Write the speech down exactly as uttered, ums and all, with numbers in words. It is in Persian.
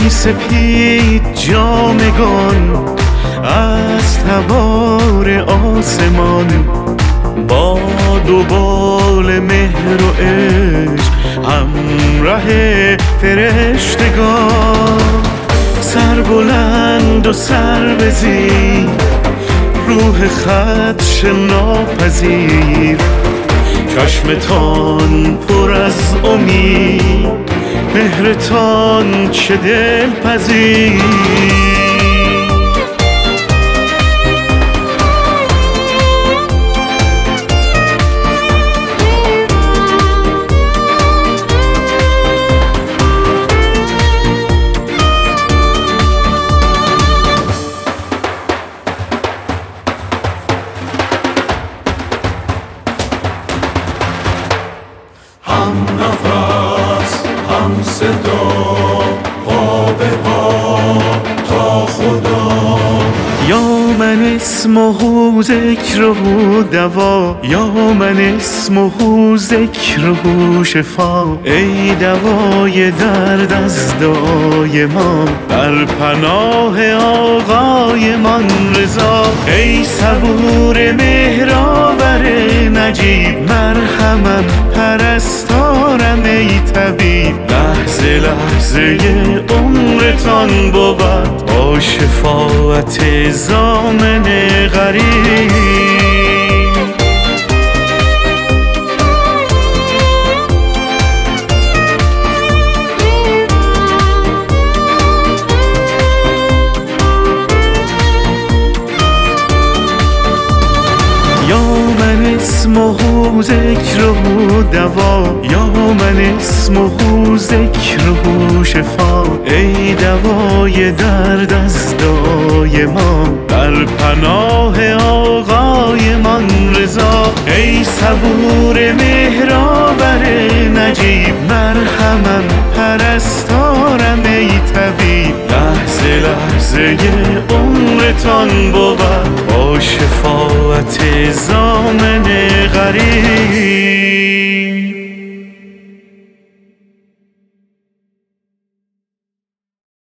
ای سپید جامگان از تبار آسمان، باد و بال مهر و عشق همراه فرشتگان. سر بلند و سر بزیر، روح خدش ناپذیر، چشمتان پر از امید، مهرتان چه دلپذیر. هم نفس هم صدا پا به پا تا خدا. یا من اسمه ذکره دوا، یا من اسمه ذکره شفا. ای دوای درد از دعای ما، در پناه آقای من رضا. ای صبور مهرآور نجیب، مرحمم پرستارم ای طبیب. لحظه لحظه عمرتان بود با شفاعت ضامن غریب. یا من اسمه ذکره دوا، یا من اسمه ذکره شفا. ای دوای درد از دعای ما، در پناه آقای من رضا. ای صبور مهرآور نجیب، مرحمم پرستارم ای طبیب. لحظه لحظه عمرتان بود با شفاعت ضامن غریب.